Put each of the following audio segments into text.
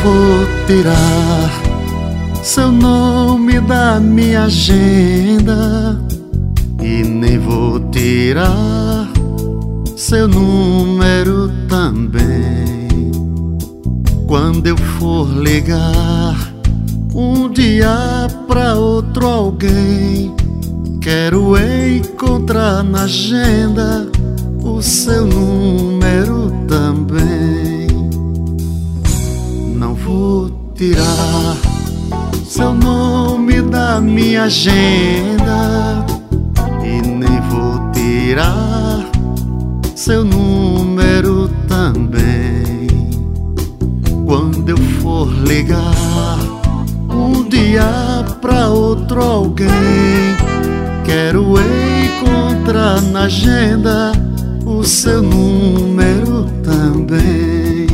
vou tirar seu nome da minha agenda e nem vou tirar seu número também. Quando eu for ligar um dia pra outro alguém, quero encontrar na agenda o seu número também. Não vou tirar seu nome da minha agenda e nem vou tirar seu número também. Quando eu for ligar um dia pra outro alguém, quero encontrar na agenda o seu número também.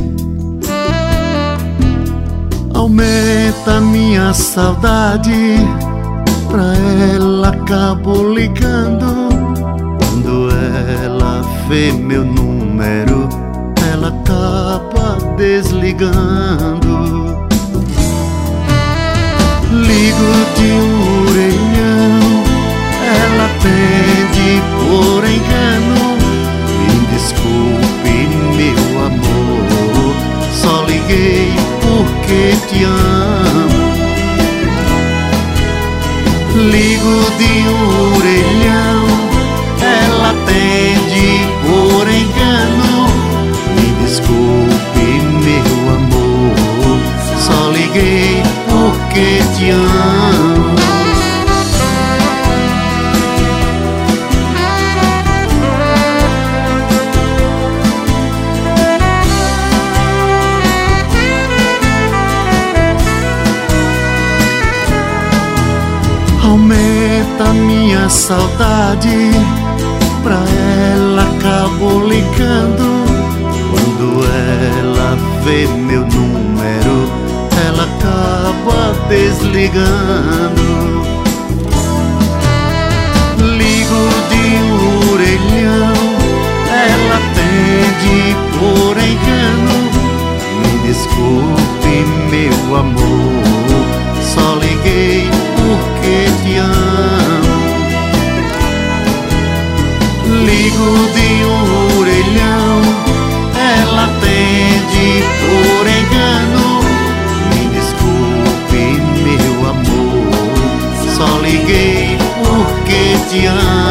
Aumenta minha saudade, pra ela acabo ligando. Quando ela vê meu número, ela acaba desligando. Ligo de um orelhão, ela atende por engano. Me desculpe, meu amor, só liguei porque te amo. Ligo de um orelhão, ela atende por engano. Me desculpe, meu amor, só liguei porque te amo. Aumenta minha saudade, pra ela acabo ligando. Quando ela vê meu número, ela acaba desligando. Ligo de um orelhão, ela atende por engano. Me desculpe, meu amor, só liguei porque te amo. Ligo de um orelhão, ela atende por engano. Me desculpe, meu amor, só liguei porque te amo.